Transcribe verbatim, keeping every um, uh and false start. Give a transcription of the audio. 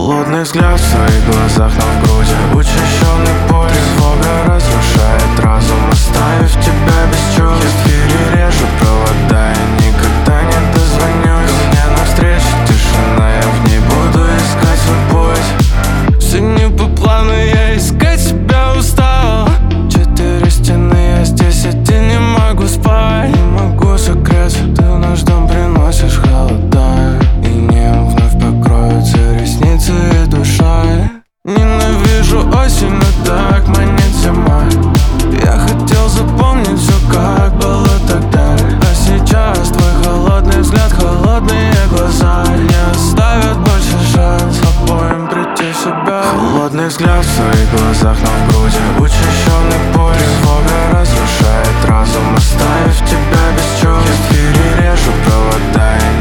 Холодный взгляд в своих глазах, но в груди учащенный пульс. Тревога разрушает разум, оставив тебя без чувств. Я перережу провода и никогда не дозвонюсь. Мне навстречу тишина, я в ней буду искать свой путь. Все не по плану, я искать себя устал. Четыре стены, я здесь один, не могу спать. Не могу согреться, ты в наш дом приносишь холода. И небо вновь покроются ресницы и душа. Ненавижу осень, но так манит зима. Я хотел запомнить все, как было тогда. А сейчас твой холодный взгляд, холодные глаза не оставят больше шанс обоим прийти в себя. Холодный взгляд в своих глазах, но в груди учащенный пульс. Тревога разрушает разум, оставив тебя без чувств. Я перережу провода и